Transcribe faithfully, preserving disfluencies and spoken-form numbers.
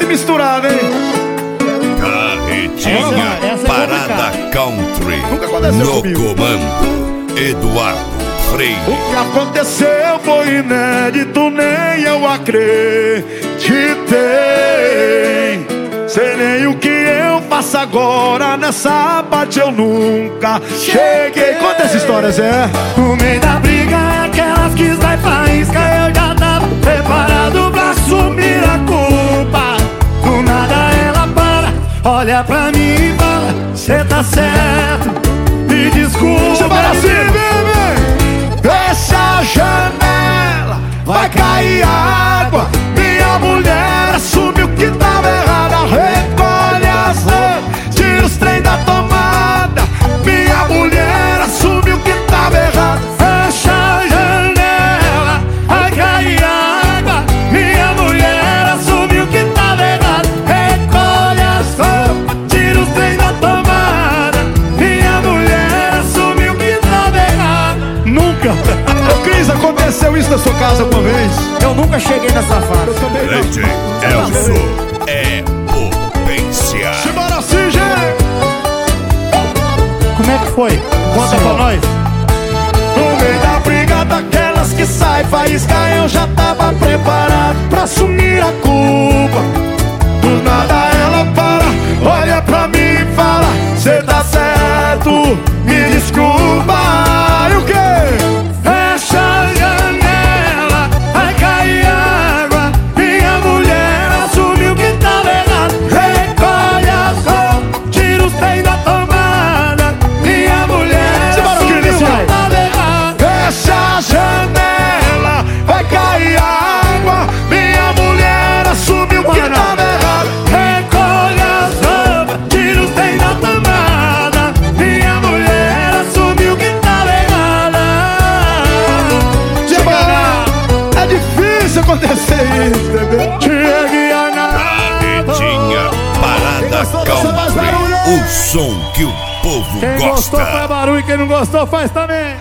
misturado, hein? Carretinha, Essa- essa é parada country. Nunca aconteceu No comigo. comando, Eduardo Freire. O que aconteceu foi inédito, nem eu acreditei. Sei nem o que eu faço agora, nessa parte eu nunca cheguei. Conta essa história, Zé. No meio da briga é aquelas que sai faísca. Eu já tava preparado pra assumir a culpa. Do nada ela para, olha pra mim e fala: cê tá certo, me desculpa. Você fala assim, bebê. Fecha a janela, vai cair água. Minha mulher assumiu que tava errada. Recolhe as roupas, tira os trem da tomada. Minha mulher assumiu que tava errada. Fecha a janela, vai cair água. Minha mulher assumiu que tava errado. Recolhe as roupas, tira os trem da tomada. Minha mulher assumiu que tava errado. Nunca. Ô Cris, aconteceu isso na sua casa uma vez? Eu nunca cheguei nessa fase. Eu também não. Leite Elso é potência. Simbora assim, gente. Como é que foi? Conta pra nós. No meio da briga daquelas que sai faísca, eu já tava preparado pra assumir a culpa. Do nada ela para, olha pra mim e fala: cê tá certo, me desculpa. E o quê? Fecha a janela, vai cair água. Minha mulher assumiu que tava errado. Recolhe as roupas, tira os trem da tomada. Minha mulher Simbora, assumiu Cris, que vai. tava errado. Fecha a janela, vai cair água. Minha mulher assumiu que tava errado. Recolhe as roupas, tira os trem da tomada. Minha mulher assumiu que tava errada. Simbora. É difícil acontecer isso, bebê. Chegue a Carretinha, parada gostou dessa mais barulho? country. O som que o povo Quem gostou gosta. faz barulho, quem não gostou faz também.